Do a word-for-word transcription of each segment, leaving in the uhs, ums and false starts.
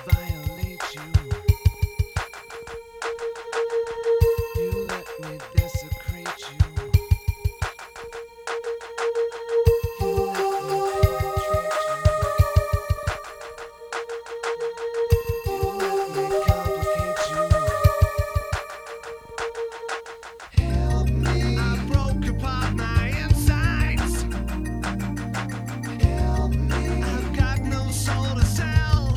violate you. You let me desecrate you. You let me penetrate you. You let me complicate you. Help me. I broke apart my insides. Help me. I've got no soul to sell.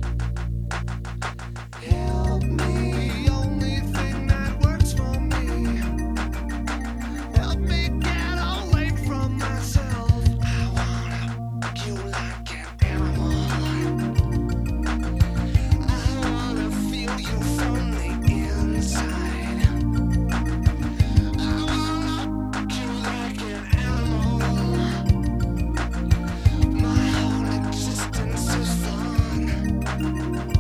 Help me. The only thing that works for me. Help me get away from myself. I wanna you like an animal. I wanna feel you from the inside. I wanna you like an animal. My whole existence is fun.